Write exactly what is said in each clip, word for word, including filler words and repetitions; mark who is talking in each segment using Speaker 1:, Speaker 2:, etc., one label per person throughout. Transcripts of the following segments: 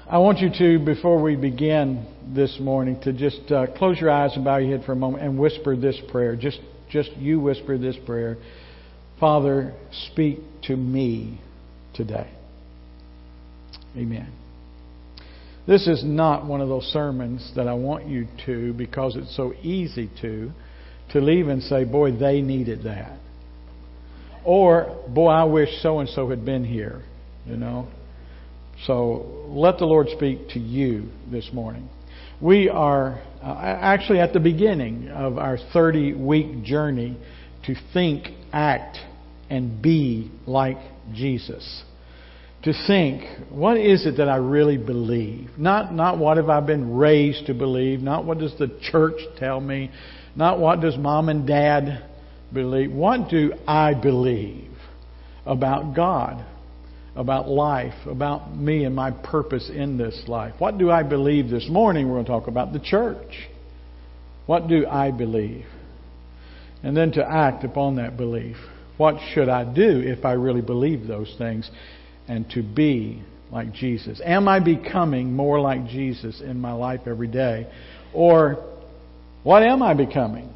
Speaker 1: I want you to, before we begin this morning, to just uh, close your eyes and bow your head for a moment and whisper this prayer. Just, just you whisper this prayer. Father, speak to me today. Amen. This is not one of those sermons that I want you to, because it's so easy to, to leave and say, boy, they needed that. Or, boy, I wish so-and-so had been here, you know. So let the Lord speak to you this morning. We are uh, actually at the beginning of our thirty-week journey to think, act, and be like Jesus. To think, what is it that I really believe? Not, not what have I been raised to believe. Not what does the church tell me. Not what does mom and dad believe. What do I believe about God? About life, about me and my purpose in this life. What do I believe this morning? We're going to talk about the church. What do I believe? And then to act upon that belief. What should I do if I really believe those things? And to be like Jesus. Am I becoming more like Jesus in my life every day? Or what am I becoming?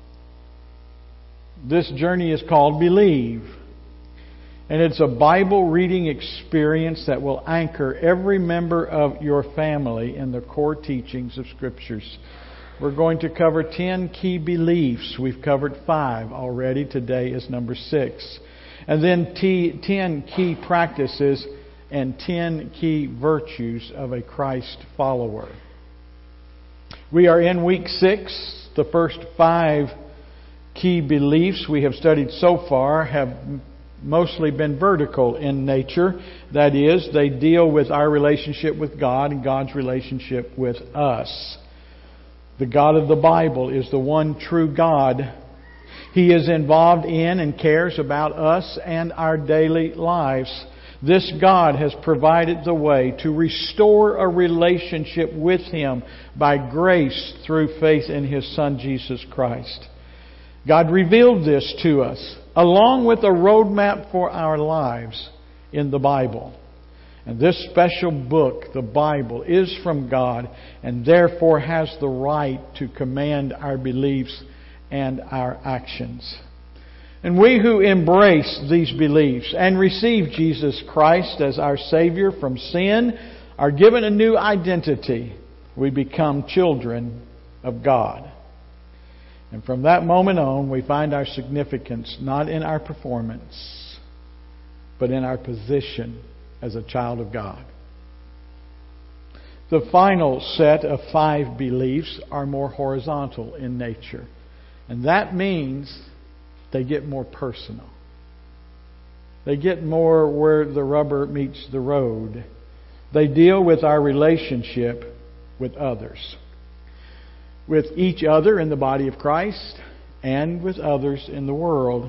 Speaker 1: This journey is called Believe. And it's a Bible reading experience that will anchor every member of your family in the core teachings of Scriptures. We're going to cover ten key beliefs. We've covered five already. Today is number six. And then t- ten key practices and ten key virtues of a Christ follower. We are in week six. The first five key beliefs we have studied so far have mostly been vertical in nature. That is, they deal with our relationship with God and God's relationship with us. The God of the Bible is the one true God. He is involved in and cares about us and our daily lives. This God has provided the way to restore a relationship with Him by grace through faith in His Son Jesus Christ. God revealed this to us, along with a roadmap for our lives in the Bible. And this special book, the Bible, is from God and therefore has the right to command our beliefs and our actions. And we who embrace these beliefs and receive Jesus Christ as our Savior from sin are given a new identity. We become children of God. And from that moment on, we find our significance not in our performance, but in our position as a child of God. The final set of five beliefs are more horizontal in nature. And that means they get more personal. They get more where the rubber meets the road. They deal with our relationship with others. With each other in the body of Christ and with others in the world.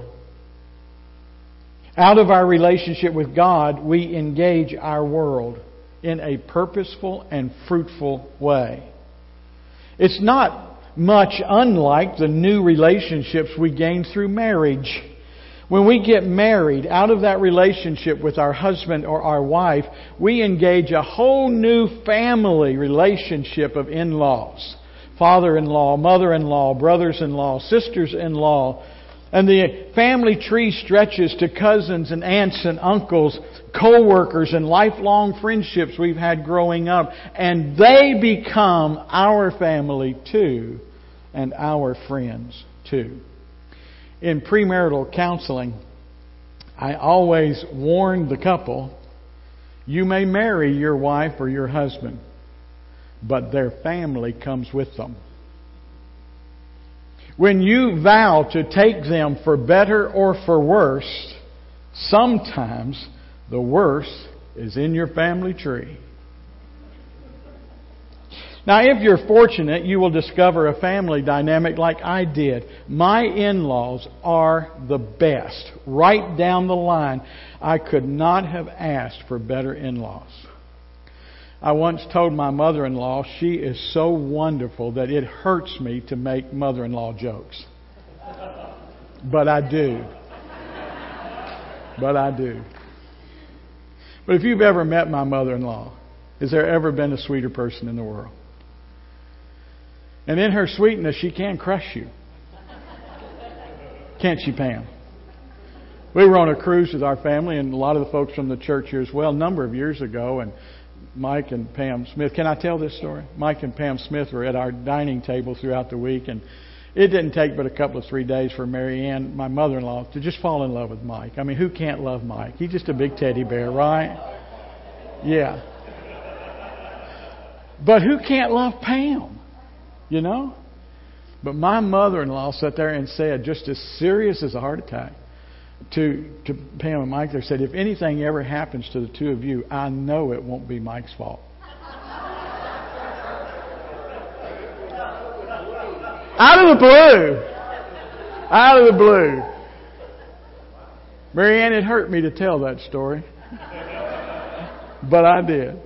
Speaker 1: Out of our relationship with God, we engage our world in a purposeful and fruitful way. It's not much unlike the new relationships we gain through marriage. When we get married, out of that relationship with our husband or our wife, we engage a whole new family relationship of in-laws. Father-in-law, mother-in-law, brothers-in-law, sisters-in-law. And the family tree stretches to cousins and aunts and uncles, co-workers and lifelong friendships we've had growing up. And they become our family too, and our friends too. In premarital counseling, I always warn the couple, you may marry your wife or your husband, but their family comes with them. When you vow to take them for better or for worse, sometimes the worst is in your family tree. Now, if you're fortunate, you will discover a family dynamic like I did. My in-laws are the best. Right down the line, I could not have asked for better in-laws. I once told my mother-in-law she is so wonderful that it hurts me to make mother-in-law jokes. But I do. But I do. But if you've ever met my mother-in-law, Has there ever been a sweeter person in the world? And in her sweetness, she can crush you. Can't she, Pam? We were on a cruise with our family and a lot of the folks from the church here as well, a number of years ago, and Mike and Pam Smith. Can I tell this story? Mike and Pam Smith were at our dining table throughout the week, and it didn't take but a couple of three days for Mary Ann, my mother-in-law, to just fall in love with Mike. I mean, who can't love Mike? He's just a big teddy bear, right? Yeah. But who can't love Pam? You know? But my mother-in-law sat there and said, just as serious as a heart attack, to to Pam and Mike, they said, if anything ever happens to the two of you, I know it won't be Mike's fault. Out of the blue. Out of the blue. Mary Ann, it hurt me to tell that story. But I did.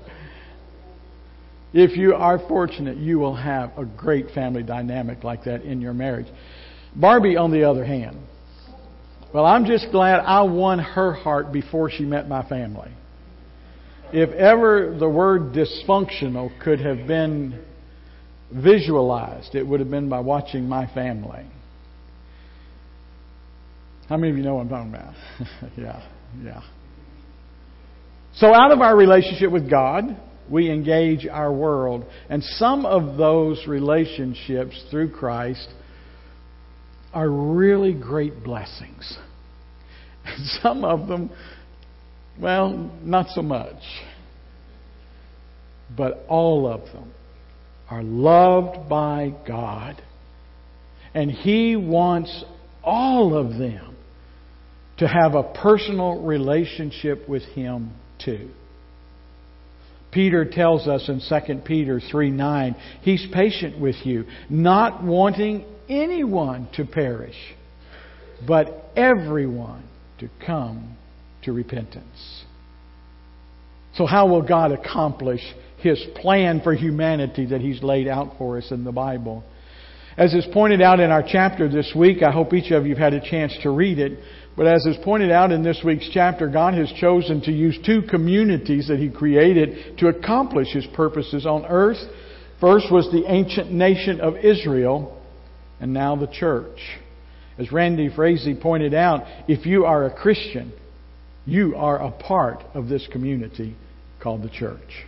Speaker 1: If you are fortunate, you will have a great family dynamic like that in your marriage. Barbie, on the other hand, well, I'm just glad I won her heart before she met my family. If ever the word dysfunctional could have been visualized, it would have been by watching my family. How many of you know what I'm talking about? yeah, yeah. So out of our relationship with God, we engage our world. And some of those relationships through Christ are really great blessings. And some of them, well, not so much. But all of them are loved by God. And He wants all of them to have a personal relationship with Him too. Peter tells us in Second Peter three nine, He's patient with you, not wanting anyone to perish, but everyone to come to repentance. So how will God accomplish His plan for humanity that He's laid out for us in the Bible? As is pointed out in our chapter this week, I hope each of you have had a chance to read it. But as is pointed out in this week's chapter, God has chosen to use two communities that He created to accomplish His purposes on earth. First was the ancient nation of Israel, and now the church. As Randy Frazee pointed out, if you are a Christian, you are a part of this community called the church.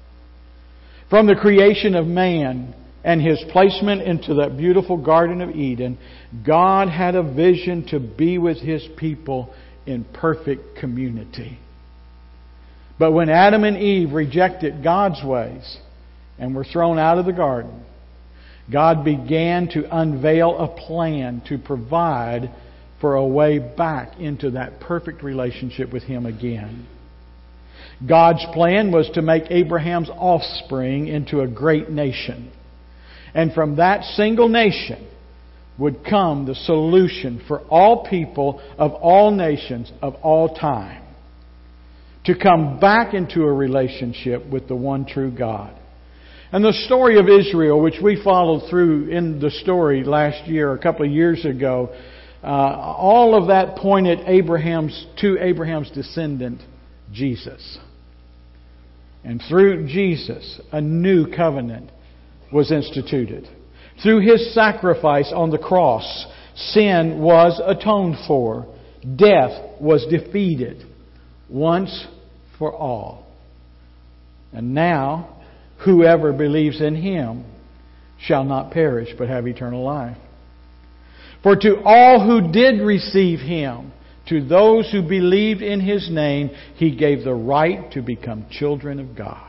Speaker 1: From the creation of man and His placement into that beautiful Garden of Eden, God had a vision to be with His people in perfect community. But when Adam and Eve rejected God's ways and were thrown out of the garden, God began to unveil a plan to provide for a way back into that perfect relationship with Him again. God's plan was to make Abraham's offspring into a great nation. And from that single nation would come the solution for all people of all nations of all time to come back into a relationship with the one true God. And the story of Israel, which we followed through in the story last year, a couple of years ago, uh, all of that pointed Abraham's to Abraham's descendant, Jesus. And through Jesus, a new covenant was instituted. Through His sacrifice on the cross, sin was atoned for. Death was defeated once for all. And now, whoever believes in Him shall not perish but have eternal life. For to all who did receive Him, to those who believed in His name, He gave the right to become children of God.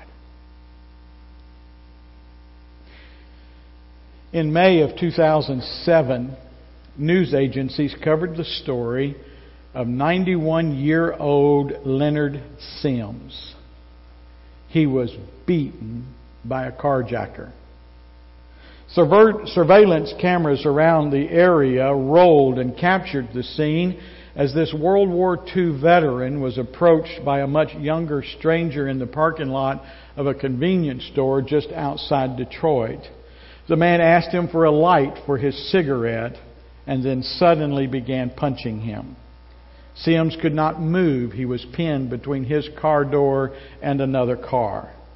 Speaker 1: In May of two thousand seven, news agencies covered the story of ninety-one-year-old Leonard Sims. He was beaten by a carjacker. Surveillance cameras around the area rolled and captured the scene as this World War Two veteran was approached by a much younger stranger in the parking lot of a convenience store just outside Detroit. The man asked him for a light for his cigarette and then suddenly began punching him. Sims could not move. He was pinned between his car door and another car.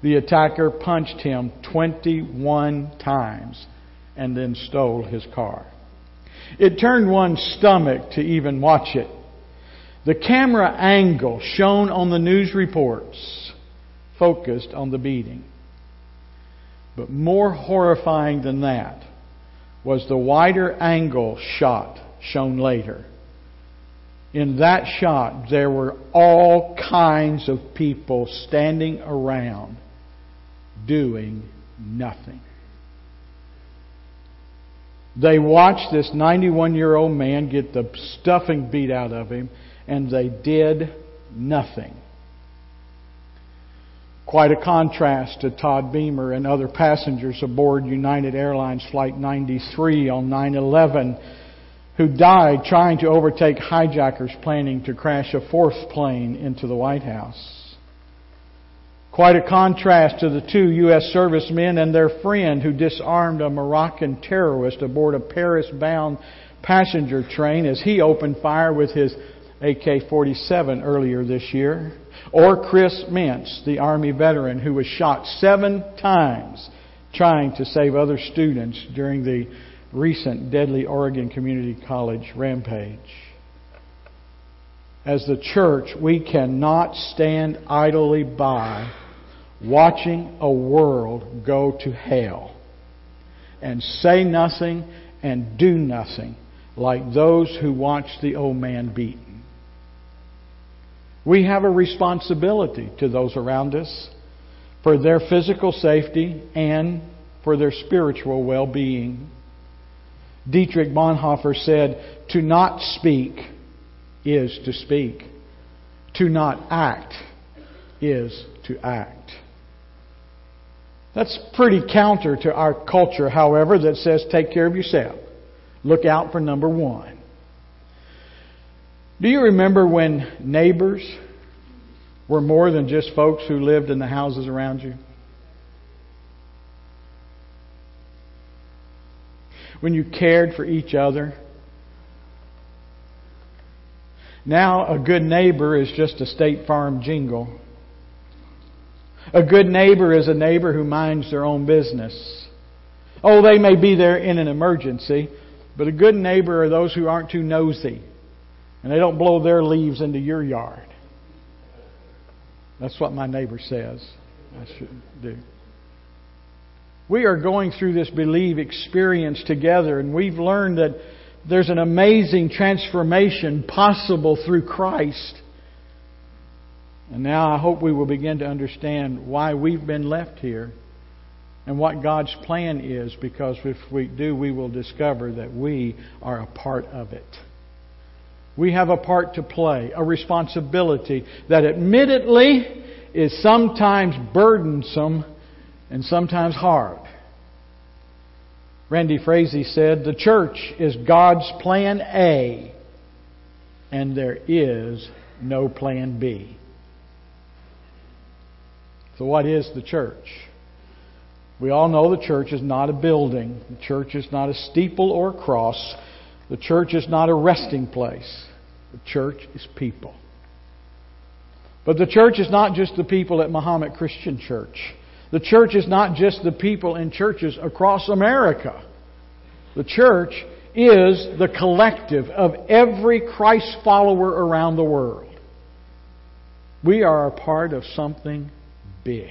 Speaker 1: The attacker punched him twenty-one times and then stole his car. It turned one's stomach to even watch it. The camera angle shown on the news reports focused on the beating. But more horrifying than that was the wider angle shot shown later. In that shot, there were all kinds of people standing around doing nothing. They watched this ninety-one-year-old man get the stuffing beat out of him, and they did nothing. Quite a contrast to Todd Beamer and other passengers aboard United Airlines Flight ninety-three on nine eleven who died trying to overtake hijackers planning to crash a fourth plane into the White House. Quite a contrast to the two U S servicemen and their friend who disarmed a Moroccan terrorist aboard a Paris-bound passenger train as he opened fire with his A K forty-seven earlier this year. Or Chris Mintz, the Army veteran who was shot seven times trying to save other students during the recent deadly Oregon Community College rampage. As the church, we cannot stand idly by watching a world go to hell and say nothing and do nothing like those who watched the old man beaten. We have a responsibility to those around us for their physical safety and for their spiritual well-being. Dietrich Bonhoeffer said, "To not speak is to speak. To not act is to act." That's pretty counter to our culture, however, that says take care of yourself. Look out for number one. Do you remember when neighbors were more than just folks who lived in the houses around you? When you cared for each other? Now a good neighbor is just a State Farm jingle. A good neighbor is a neighbor who minds their own business. Oh, they may be there in an emergency, but a good neighbor are those who aren't too nosy and they don't blow their leaves into your yard. That's what my neighbor says I should do. We are going through this Believe experience together, and we've learned that there's an amazing transformation possible through Christ. And now I hope we will begin to understand why we've been left here and what God's plan is, because if we do, we will discover that we are a part of it. We have a part to play, a responsibility that admittedly is sometimes burdensome and sometimes hard. Randy Frazee said, "The church is God's plan A, and there is no plan B." So what is the church? We all know the church is not a building. The church is not a steeple or a cross. The church is not a resting place. The church is people. But the church is not just the people at Muhammad Christian Church. The church is not just the people in churches across America. The church is the collective of every Christ follower around the world. We are a part of something big.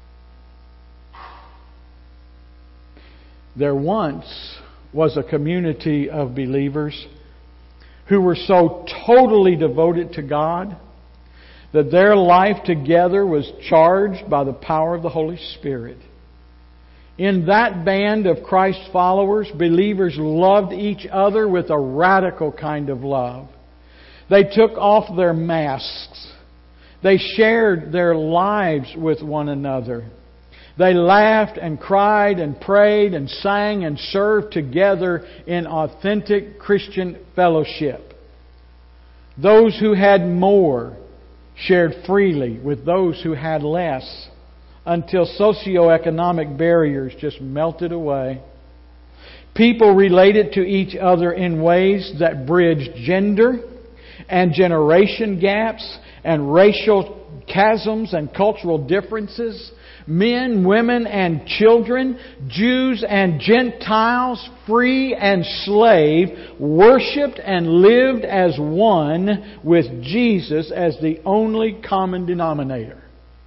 Speaker 1: There once was a community of believers who were so totally devoted to God that their life together was charged by the power of the Holy Spirit. In that band of Christ followers, believers loved each other with a radical kind of love. They took off their masks. They shared their lives with one another. They laughed and cried and prayed and sang and served together in authentic Christian fellowship. Those who had more shared freely with those who had less, until socioeconomic barriers just melted away. People related to each other in ways that bridged gender, and generation gaps and racial chasms and cultural differences, men, women, and children, Jews and Gentiles, free and slave, worshipped and lived as one with Jesus as the only common denominator.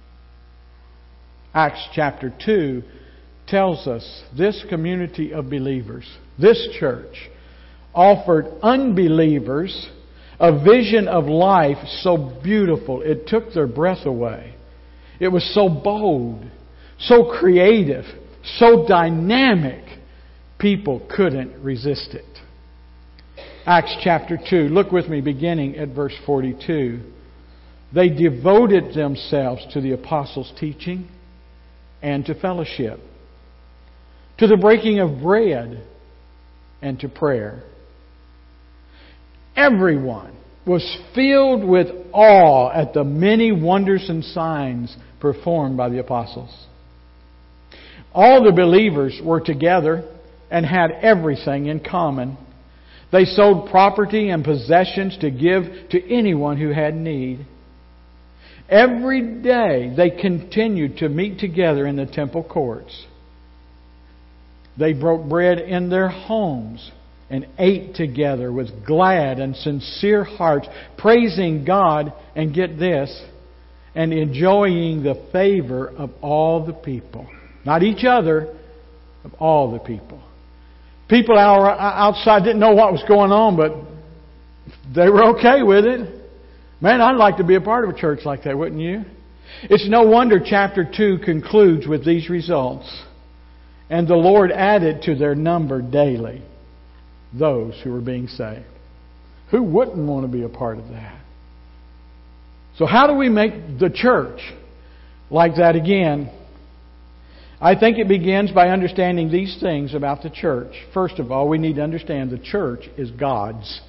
Speaker 1: Acts chapter two tells us this community of believers, this church, offered unbelievers a vision of life so beautiful it took their breath away. It was so bold, so creative, so dynamic, people couldn't resist it. Acts chapter two, look with me beginning at verse forty-two. They devoted themselves to the apostles' teaching and to fellowship, to the breaking of bread and to prayer. Everyone was filled with awe at the many wonders and signs performed by the apostles. All the believers were together and had everything in common. They sold property and possessions to give to anyone who had need. Every day they continued to meet together in the temple courts. They broke bread in their homes and ate together with glad and sincere hearts, praising God, and get this, and enjoying the favor of all the people. Not each other, of all the people. People outside didn't know what was going on, but they were okay with it. Man, I'd like to be a part of a church like that, wouldn't you? It's no wonder chapter two concludes with these results. And the Lord added to their number daily those who were being saved. Who wouldn't want to be a part of that? So how do we make the church like that again? I think it begins by understanding these things about the church. First of all, we need to understand the church is God's.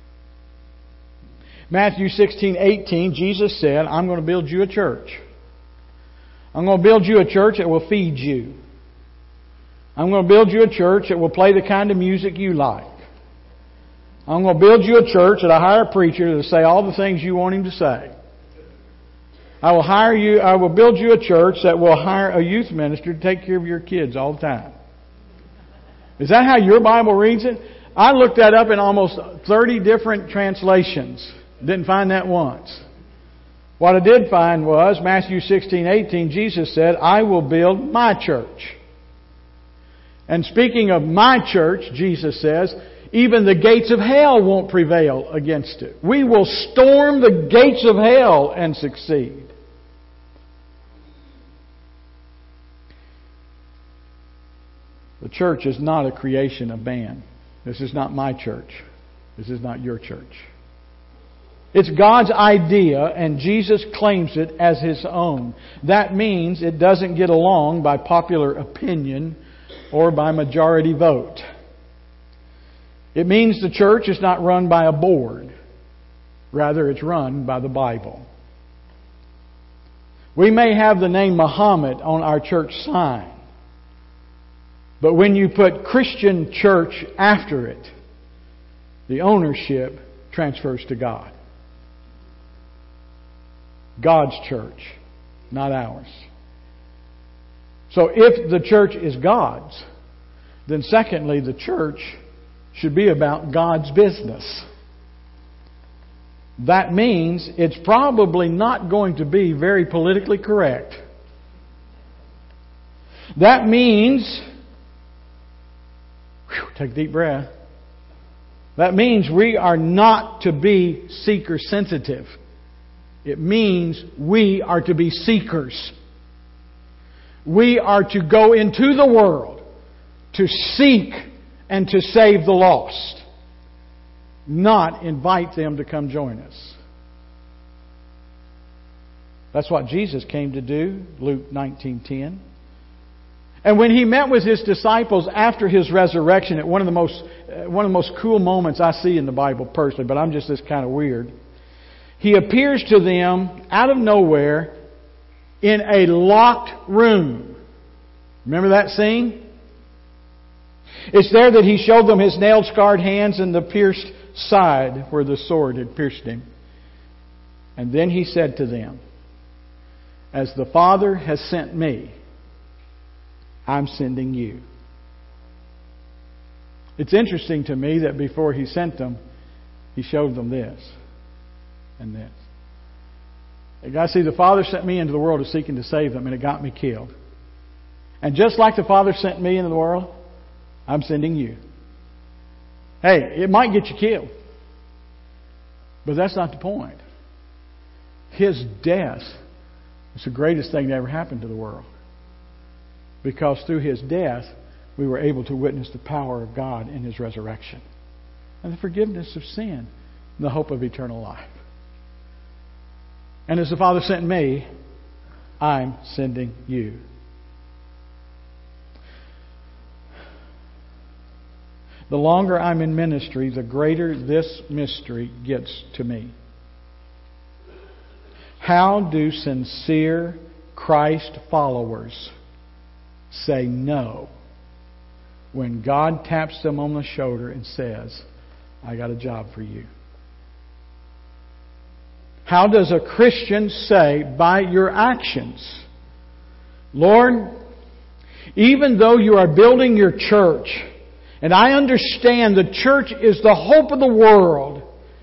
Speaker 1: Matthew sixteen eighteen, Jesus said, I'm going to build you a church. I'm going to build you a church that will feed you. I'm going to build you a church that will play the kind of music you like. I'm going to build you a church that I hire a preacher to say all the things you want him to say. I will hire you, I will build you a church that will hire a youth minister to take care of your kids all the time. Is that how your Bible reads it? I looked that up in almost thirty different translations. Didn't find that once. What I did find was Matthew sixteen eighteen, Jesus said, I will build my church. And speaking of my church, Jesus says, even the gates of hell won't prevail against it. We will storm the gates of hell and succeed. The church is not a creation of man. This is not my church. This is not your church. It's God's idea, and Jesus claims it as His own. That means it doesn't get along by popular opinion or by majority vote. It means the church is not run by a board. Rather, it's run by the Bible. We may have the name Muhammad on our church sign, but when you put Christian church after it, the ownership transfers to God. God's church, not ours. So if the church is God's, then secondly, the church should be about God's business. That means it's probably not going to be very politically correct. That means, whew, take a deep breath. That means we are not to be seeker sensitive. It means we are to be seekers. We are to go into the world to seek and to save the lost, not invite them to come join us. That's what Jesus came to do, Luke nineteen ten. And when He met with His disciples after His resurrection, at one of the most uh, one of the most cool moments I see in the Bible personally, but I'm just this kind of weird. He appears to them out of nowhere in a locked room. Remember that scene? It's there that He showed them His nail-scarred hands and the pierced side where the sword had pierced him. And then he said to them, "As the Father has sent me, I'm sending you." It's interesting to me that before he sent them, he showed them this and this. You guys see, the Father sent me into the world to seek and to save them, and it got me killed. And just like the Father sent me into the world, I'm sending you. Hey, it might get you killed, but that's not the point. His death was the greatest thing that ever happened to the world. Because through His death, we were able to witness the power of God in His resurrection. And the forgiveness of sin and the hope of eternal life. And as the Father sent me, I'm sending you. The longer I'm in ministry, the greater this mystery gets to me. How do sincere Christ followers say no when God taps them on the shoulder and says, "I got a job for you"? How does a Christian say by your actions, "Lord, even though you are building your church, and I understand the church is the hope of the world,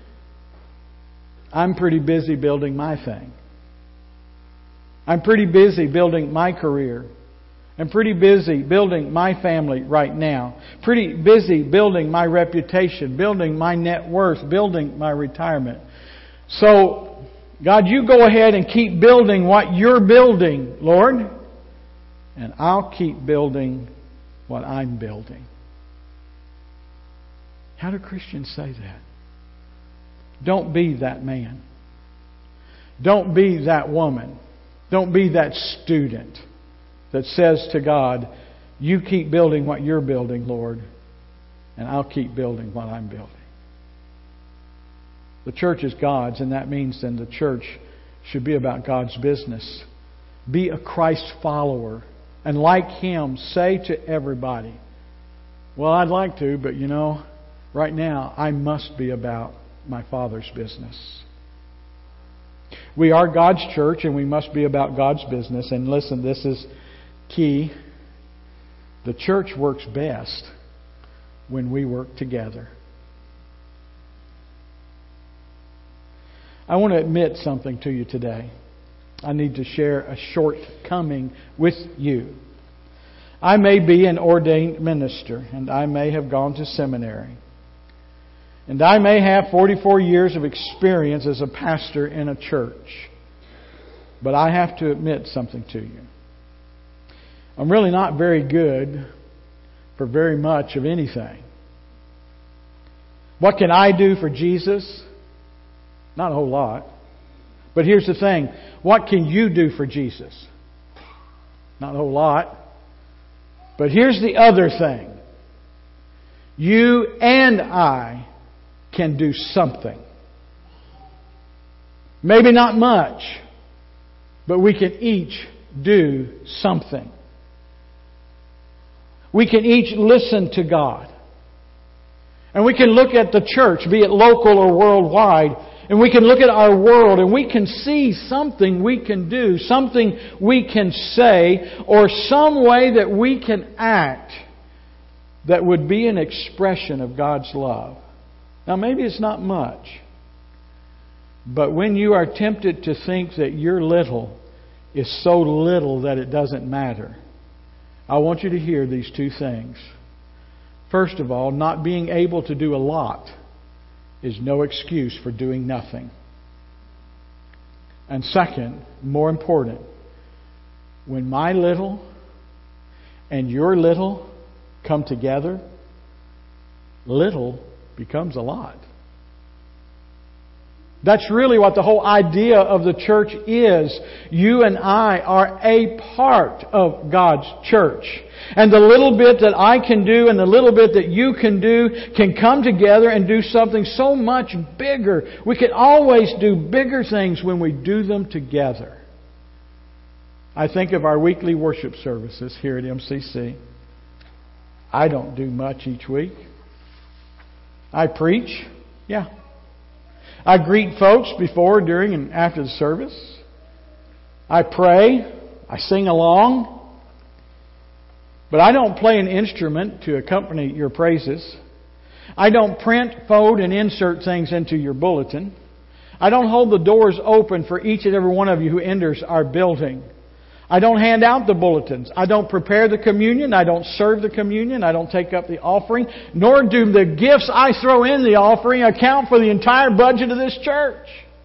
Speaker 1: I'm pretty busy building my thing. I'm pretty busy building my career. I'm pretty busy building my family right now. Pretty busy building my reputation, building my net worth, building my retirement. So, God, you go ahead and keep building what you're building, Lord, and I'll keep building what I'm building." How do Christians say that? Don't be that man. Don't be that woman. Don't be that student that says to God, "You keep building what you're building, Lord, and I'll keep building what I'm building." The church is God's, and that means then the church should be about God's business. Be a Christ follower, and like Him, say to everybody, "Well, I'd like to, but you know, right now I must be about my Father's business." We are God's church, and we must be about God's business. And listen, this is key. The church works best when we work together. I want to admit something to you today. I need to share a shortcoming with you. I may be an ordained minister, and I may have gone to seminary. And I may have forty-four years of experience as a pastor in a church. But I have to admit something to you. I'm really not very good for very much of anything. What can I do for Jesus? Not a whole lot. But here's the thing. What can you do for Jesus? Not a whole lot. But here's the other thing. You and I can do something. Maybe not much, but we can each do something. We can each listen to God. And we can look at the church, be it local or worldwide, and we can look at our world and we can see something we can do, something we can say, or some way that we can act that would be an expression of God's love. Now, maybe it's not much, but when you are tempted to think that your little is so little that it doesn't matter, I want you to hear these two things. First of all, not being able to do a lot is no excuse for doing nothing. And second, more important, when my little and your little come together, little becomes a lot. That's really what the whole idea of the church is. You and I are a part of God's church. And the little bit that I can do and the little bit that you can do can come together and do something so much bigger. We can always do bigger things when we do them together. I think of our weekly worship services here at M C C. I don't do much each week. I preach, Yeah. I greet folks before, during, and after the service. I pray. I sing along. But I don't play an instrument to accompany your praises. I don't print, fold, and insert things into your bulletin. I don't hold the doors open for each and every one of you who enters our building. I don't hand out the bulletins. I don't prepare the communion. I don't serve the communion. I don't take up the offering. Nor do the gifts I throw in the offering account for the entire budget of this church.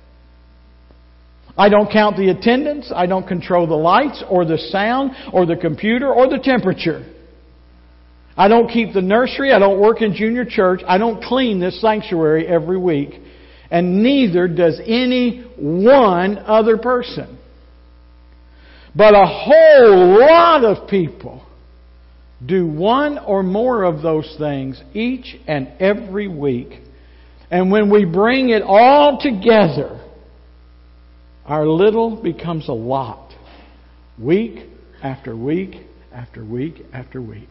Speaker 1: I don't count the attendance. I don't control the lights or the sound or the computer or the temperature. I don't keep the nursery. I don't work in junior church. I don't clean this sanctuary every week. And neither does any one other person. But a whole lot of people do one or more of those things each and every week. And when we bring it all together, our little becomes a lot. Week after week after week after week.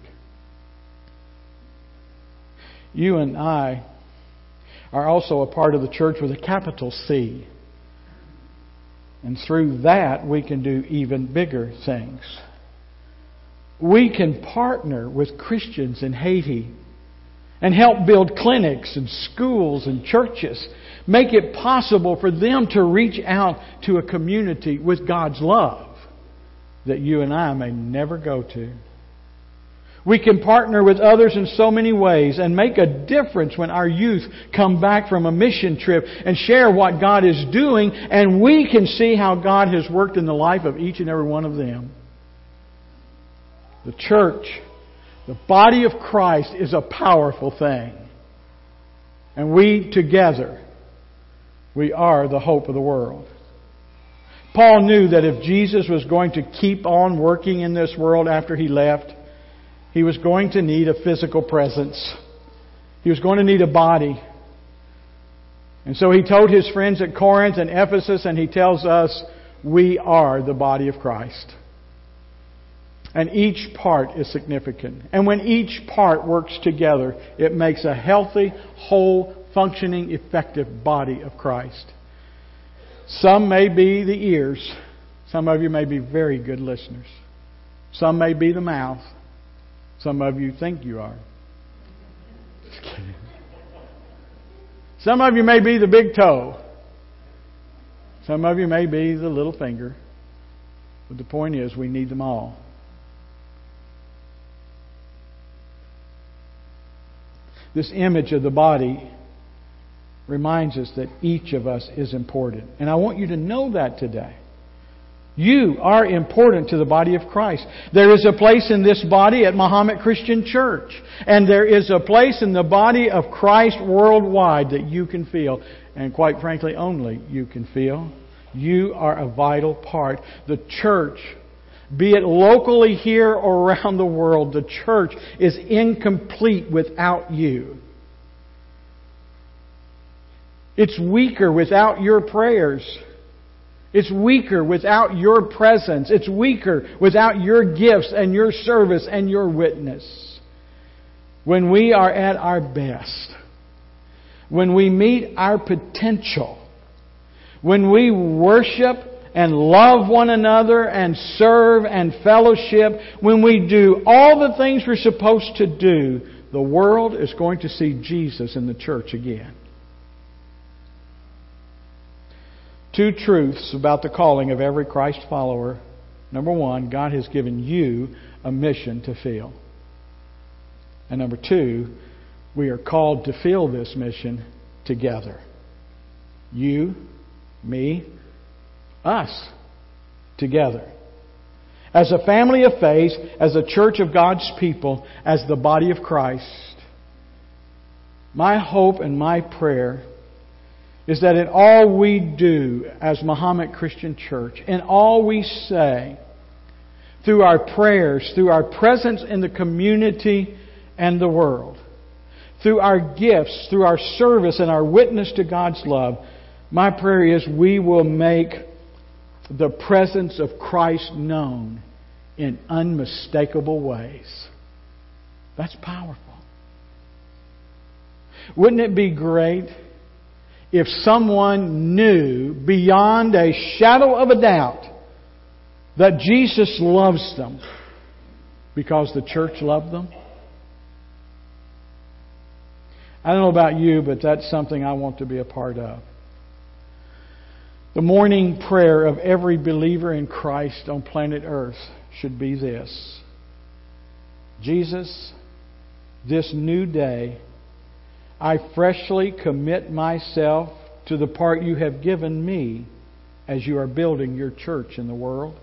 Speaker 1: You and I are also a part of the church with a capital C. And through that, we can do even bigger things. We can partner with Christians in Haiti and help build clinics and schools and churches. Make it possible for them to reach out to a community with God's love that you and I may never go to. We can partner with others in so many ways and make a difference when our youth come back from a mission trip and share what God is doing, and we can see how God has worked in the life of each and every one of them. The church, the body of Christ, is a powerful thing. And we together, we are the hope of the world. Paul knew that if Jesus was going to keep on working in this world after He left, He was going to need a physical presence. He was going to need a body. And so he told his friends at Corinth and Ephesus, and he tells us, we are the body of Christ. And each part is significant. And when each part works together, it makes a healthy, whole, functioning, effective body of Christ. Some may be the ears. Some of you may be very good listeners. Some may be the mouth. Some of you think you are. Just kidding. Some of you may be the big toe. Some of you may be the little finger. But the point is, we need them all. This image of the body reminds us that each of us is important. And I want you to know that today. You are important to the body of Christ. There is a place in this body at Muhammad Christian Church. And there is a place in the body of Christ worldwide that you can feel. And quite frankly, only you can feel. You are a vital part. The church, be it locally here or around the world, the church is incomplete without you. It's weaker without your prayers. It's weaker without your presence. It's weaker without your gifts and your service and your witness. When we are at our best, when we meet our potential, when we worship and love one another and serve and fellowship, when we do all the things we're supposed to do, the world is going to see Jesus in the church again. Two truths about the calling of every Christ follower. Number one, God has given you a mission to fill. And number two, we are called to fill this mission together. You, me, us, together. As a family of faith, as a church of God's people, as the body of Christ, my hope and my prayer is that in all we do as Muhammad Christian Church, in all we say, through our prayers, through our presence in the community and the world, through our gifts, through our service and our witness to God's love, my prayer is we will make the presence of Christ known in unmistakable ways. That's powerful. Wouldn't it be great if someone knew beyond a shadow of a doubt that Jesus loves them because the church loved them? I don't know about you, but that's something I want to be a part of. The morning prayer of every believer in Christ on planet Earth should be this: Jesus, this new day, I freshly commit myself to the part you have given me as you are building your church in the world.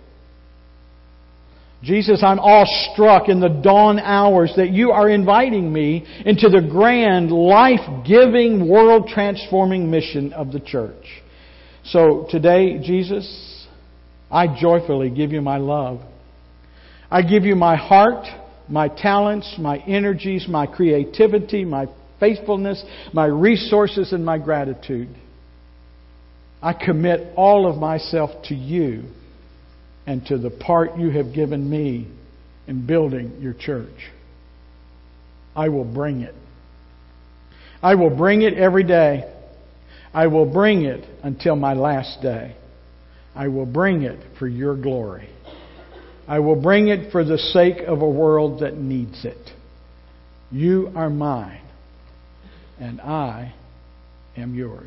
Speaker 1: Jesus, I'm awestruck in the dawn hours that you are inviting me into the grand, life-giving, world-transforming mission of the church. So today, Jesus, I joyfully give you my love. I give you my heart, my talents, my energies, my creativity, my faithfulness, my resources, and my gratitude. I commit all of myself to you and to the part you have given me in building your church. I will bring it. I will bring it every day. I will bring it until my last day. I will bring it for your glory. I will bring it for the sake of a world that needs it. You are mine, and I am yours.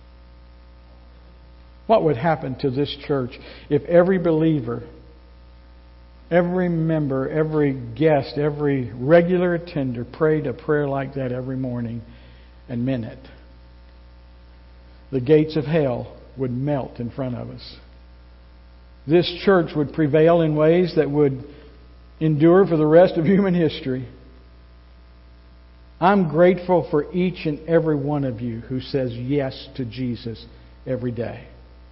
Speaker 1: What would happen to this church if every believer, every member, every guest, every regular attender prayed a prayer like that every morning and meant it? The gates of hell would melt in front of us. This church would prevail in ways that would endure for the rest of human history. I'm grateful for each and every one of you who says yes to Jesus every day.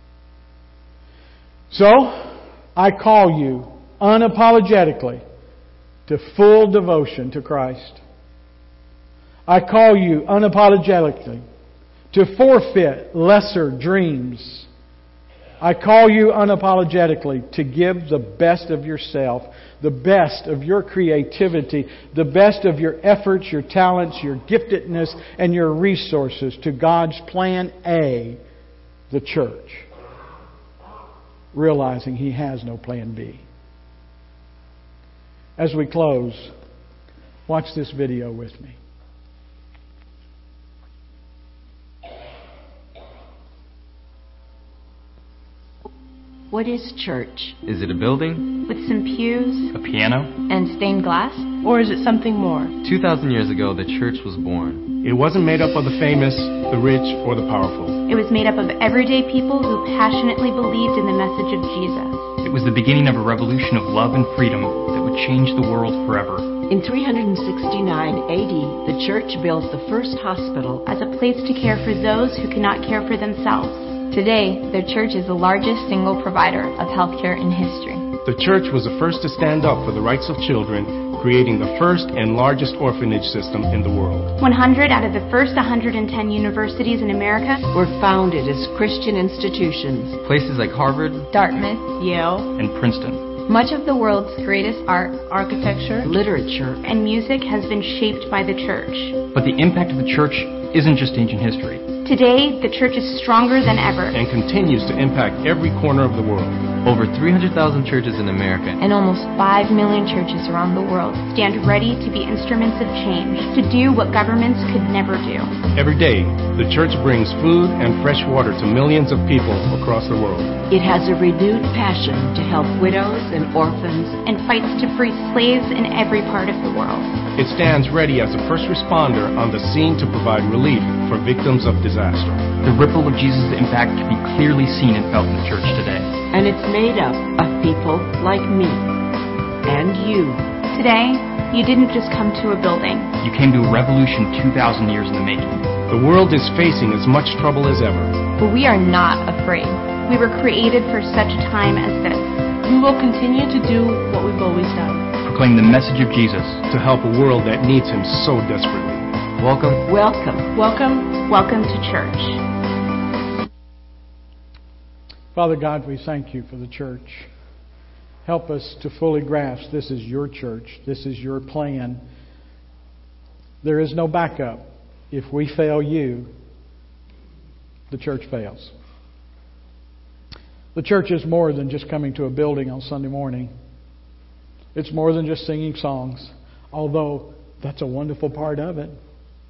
Speaker 1: So, I call you unapologetically to full devotion to Christ. I call you unapologetically to forfeit lesser dreams. I call you unapologetically to give the best of yourself, the best of your creativity, the best of your efforts, your talents, your giftedness, and your resources to God's plan A, the church, realizing He has no plan B. As we close, watch this video with me.
Speaker 2: What is church?
Speaker 3: Is it a building?
Speaker 4: With some pews?
Speaker 3: A piano?
Speaker 4: And stained glass?
Speaker 5: Or is it something more?
Speaker 3: two thousand years ago, the church was born.
Speaker 6: It wasn't made up of the famous, the rich, or the powerful.
Speaker 4: It was made up of everyday people who passionately believed in the message of Jesus.
Speaker 7: It was the beginning of a revolution of love and freedom that would change the world forever.
Speaker 2: In three sixty-nine A D, the church built the first hospital
Speaker 4: as a place to care for those who could not care for themselves. Today, the church is the largest single provider of healthcare in history.
Speaker 6: The church was the first to stand up for the rights of children, creating the first and largest orphanage system in the world.
Speaker 4: one hundred out of the first one hundred ten universities in America
Speaker 2: were founded as Christian institutions.
Speaker 3: Places like Harvard,
Speaker 4: Dartmouth,
Speaker 5: Yale,
Speaker 7: and Princeton.
Speaker 4: Much of the world's greatest art,
Speaker 5: architecture,
Speaker 2: literature,
Speaker 4: and music has been shaped by the church.
Speaker 7: But the impact of the church isn't just ancient history.
Speaker 4: Today, the church is stronger than ever
Speaker 6: and continues to impact every corner of the world.
Speaker 3: Over three hundred thousand churches in America
Speaker 4: and almost five million churches around the world stand ready to be instruments of change, to do what governments could never do.
Speaker 6: Every day, the church brings food and fresh water to millions of people across the world.
Speaker 2: It has a renewed passion to help widows and orphans
Speaker 4: and fights to free slaves in every part of the world.
Speaker 6: It stands ready as a first responder on the scene to provide relief for victims of disaster.
Speaker 7: The ripple of Jesus' impact can be clearly seen and felt in the church today.
Speaker 2: And it's made up of people like me and you.
Speaker 4: Today, you didn't just come to a building.
Speaker 7: You came to a revolution two thousand years in the making.
Speaker 6: The world is facing as much trouble as ever.
Speaker 4: But we are not afraid. We were created for such a time as this.
Speaker 5: We will continue to do what we've always done.
Speaker 7: Proclaim the message of Jesus.
Speaker 6: To help a world that needs Him so desperately.
Speaker 3: Welcome.
Speaker 2: Welcome.
Speaker 4: Welcome. Welcome to church.
Speaker 1: Father God, we thank you for the church. Help us to fully grasp this is your church. This is your plan. There is no backup. If we fail you, the church fails. The church is more than just coming to a building on Sunday morning. It's more than just singing songs, although that's a wonderful part of it.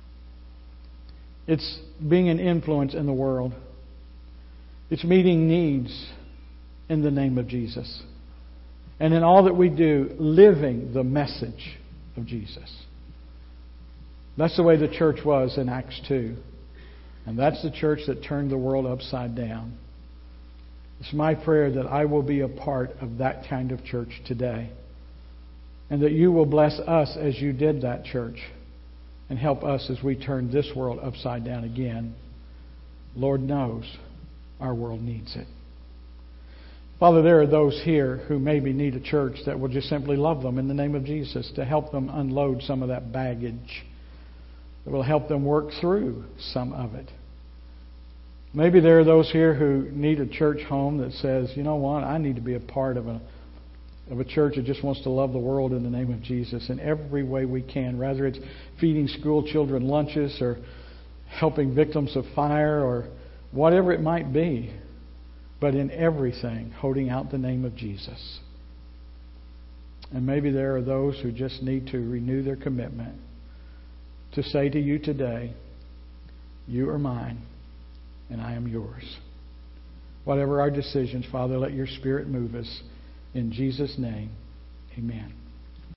Speaker 1: It's being an influence in the world. It's meeting needs in the name of Jesus. And in all that we do, living the message of Jesus. That's the way the church was in Acts two. And that's the church that turned the world upside down. It's my prayer that I will be a part of that kind of church today. And that you will bless us as you did that church. And help us as we turn this world upside down again. Lord knows our world needs it. Father, there are those here who maybe need a church that will just simply love them in the name of Jesus, to help them unload some of that baggage, that will help them work through some of it. Maybe there are those here who need a church home that says, you know what, I need to be a part of a of a church that just wants to love the world in the name of Jesus in every way we can, whether it's feeding school children lunches or helping victims of fire or whatever it might be. But in everything, holding out the name of Jesus. And maybe there are those who just need to renew their commitment to say to you today, you are mine and I am yours. Whatever our decisions, Father, let your Spirit move us. In Jesus' name, amen.